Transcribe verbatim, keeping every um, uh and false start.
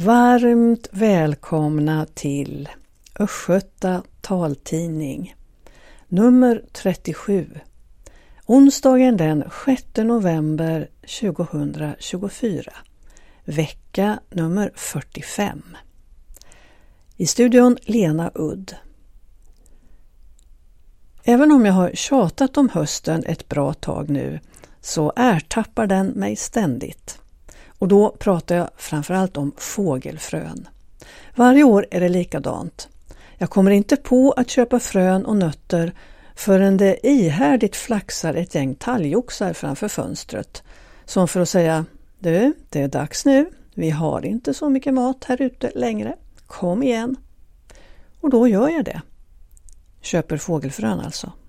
Varmt välkomna till Östgöta taltidning nummer trettiosju, onsdagen den sjätte november tjugohundratjugofyra, vecka nummer fyrtiofem. I studion Lena Udd. Även om jag har tjatat om hösten ett bra tag nu så ertappar den mig ständigt. Och då pratar jag framförallt om fågelfrön. Varje år är det likadant. Jag kommer inte på att köpa frön och nötter förrän det ihärdigt flaxar ett gäng talgoxar framför fönstret. Som för att säga, du, det är dags nu. Vi har inte så mycket mat här ute längre. Kom igen. Och då gör jag det. Köper fågelfrön alltså.